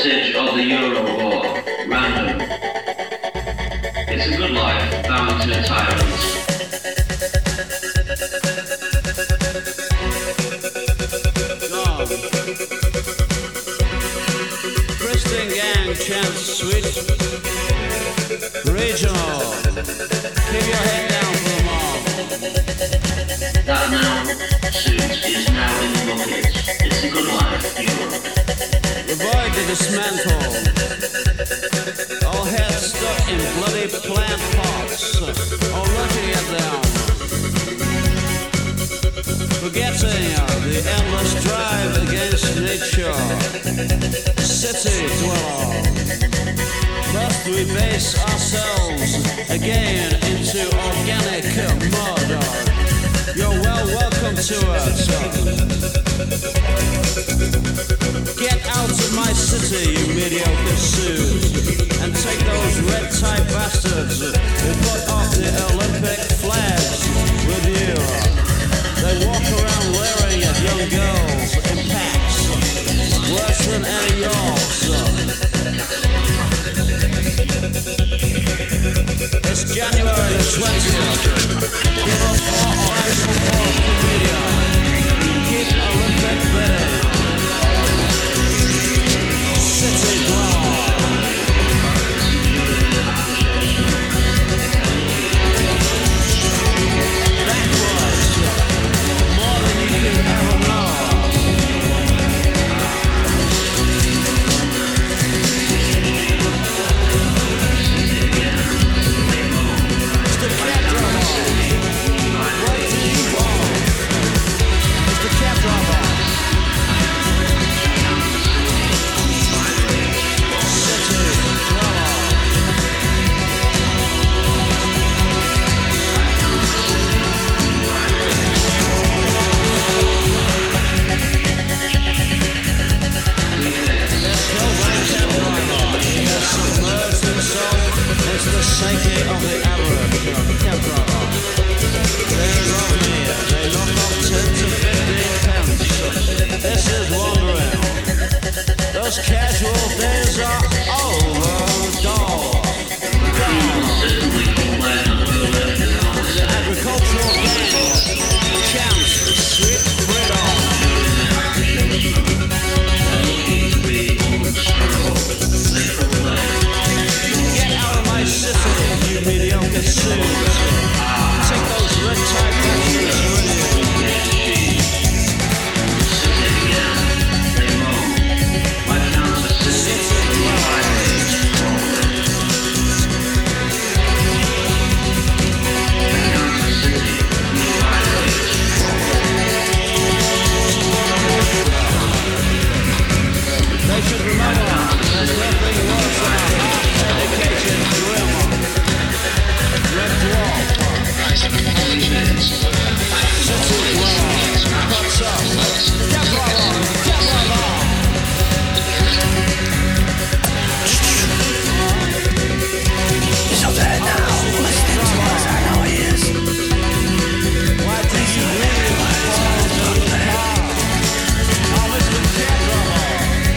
message of the Euro War. Random. It's a good life, bound to tyrants. Christian Gang chants sweet. Regional. Keep your head down for the mob. That now suit is now in the bucket. It's a good life, Europe. Avoid the dismantle. All heads stuck in bloody plant pots. All looking at them. Forgetting the endless drive against nature. City dweller. Must we base ourselves again into organic murder? You're welcome to us. Get out of my city, you mediocre suits, and take those red-tie bastards who put off the Olympic flags with you. They walk around wearing at young girls in packs, worse than any yours. It's January the 20th. Give us more eyes for more media. Keep Olympic better. City dweller. Backwards. More than you can ever know. Mr. Cab Driver. What do you want? Mr. Cab Driver. City dweller. It's the psyche of the average cab driver. They're of me, they knock off 10 to 15 pence. This is wandering. Those casual days are over, dog. The agricultural gang chants sweet freedom. Get out of my city, you mediocre suits. Take those red-tie bastards with you. City they should remember there's nothing worse than a half-dedicated grim red dwarf. City dweller, what's up? Get right on. He's up there now, listening to us, I know he is. Why did you leave Paul in the car? Oh, Mr. Cab Driver.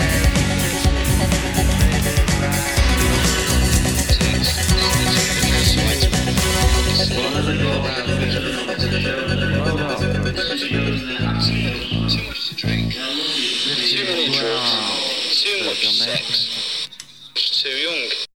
Too much to drink. Too many drugs. Too much sex. Too young.